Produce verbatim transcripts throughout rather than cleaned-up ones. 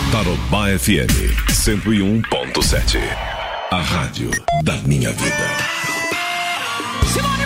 Tarobá F M cento e um ponto sete. A rádio da minha vida. Simone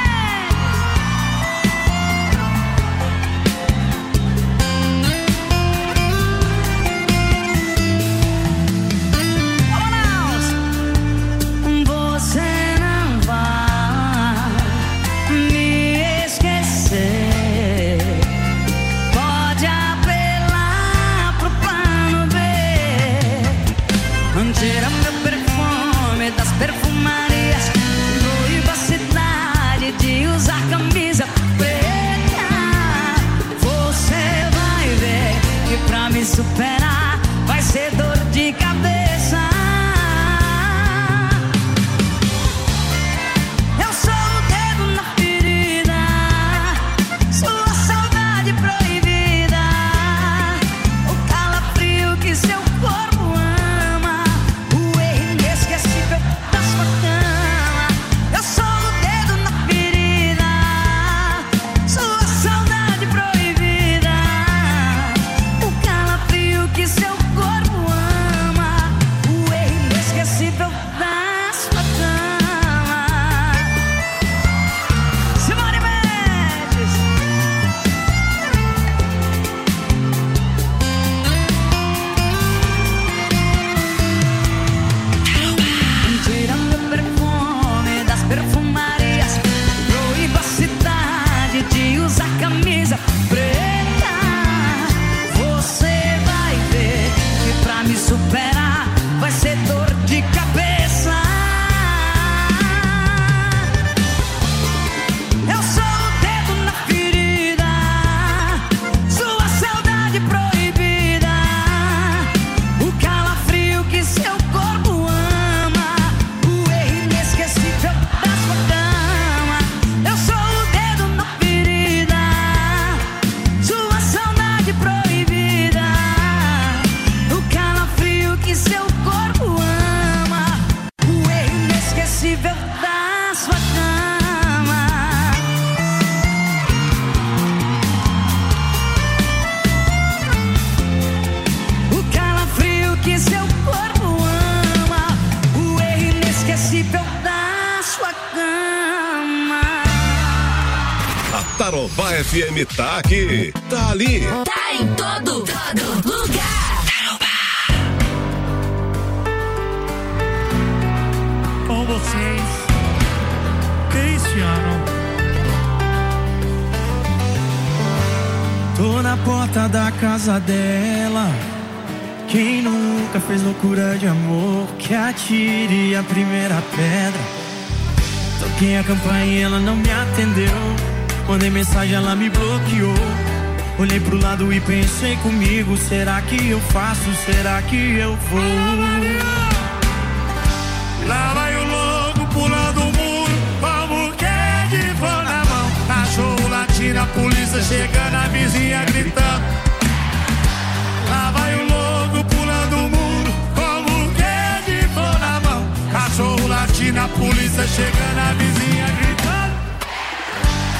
superar vai ser dor de cabeça. Eu sou o dedo na ferida, sua saudade proibida, o calafrio que seu corpo ama, o erro inesquecível da sua cama. Eu sou o dedo na ferida, sua saudade proibida, que seu corpo ama, o erro inesquecível da sua cama. Simone Mendes. Tirando o perfume das perfumarias, proíba a cidade de usar camisa preta. Pra me superar vai ser dor de cabeça. Eu sou o dedo na ferida, sua saudade proibida, o calafrio que seu corpo ama, o erro inesquecível da sua cama. Eu sou o dedo na ferida, sua saudade proibida, que seu corpo ama, o erro inesquecível da sua cama. O calafrio que seu corpo ama, o erro inesquecível da sua cama. A Tarobá F M tá aqui, tá ali, tá em todo, todo lugar. Com vocês, Cristiano. Tô na porta da casa dela. Quem nunca fez loucura de amor, que atire a primeira pedra. Toquei a campainha e ela não me atendeu. Mandei mensagem, ela me bloqueou. Olhei pro lado e pensei comigo: será que eu faço? Será que eu vou? Lá vai o louco pulando o muro, como que é de voo na mão. Cachorro latindo, a polícia chegando, a vizinha gritando. Lá vai o louco pulando o muro, como que é de voo na mão. Cachorro latindo, a polícia chegando, a vizinha